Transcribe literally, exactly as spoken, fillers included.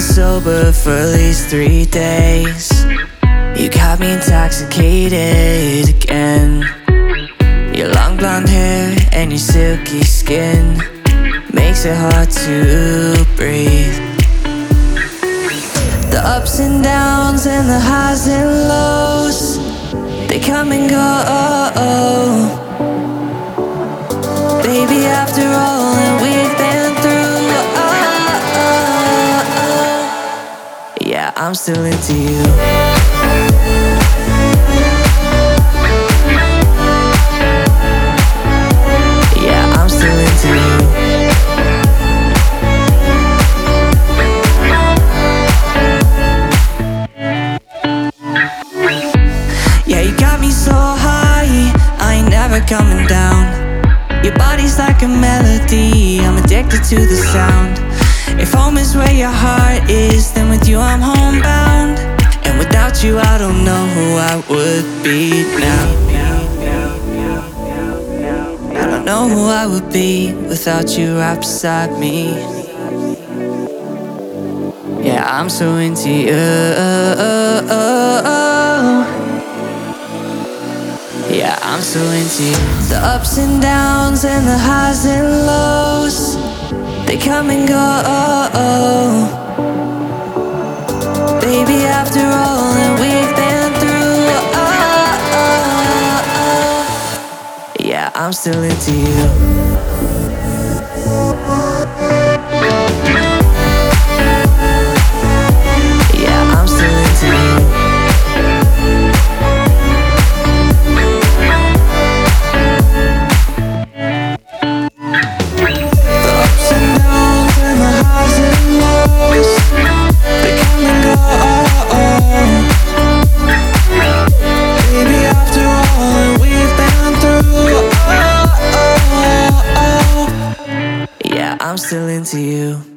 sober for at least three days. You got me intoxicated again. Your long blonde hair and your silky skin makes it hard to breathe. The ups and downs and the highs and lows, they come and go. Baby, after all that we've been through, oh, oh, oh. Yeah, I'm still into you. Yeah, I'm still into you. Yeah, you got me so high, I ain't never coming down. Your body's like a melody, I'm addicted to the sound. If home is where your heart is, then with you I'm homebound. And without you I don't know who I would be now. I don't know who I would be without you right beside me. Yeah, I'm so into you. Yeah, I'm so into you. The ups and downs and the highs and lows, they come and go. Baby, after all that we've been through, oh, oh, oh. Yeah, I'm still into you. I'm still into you.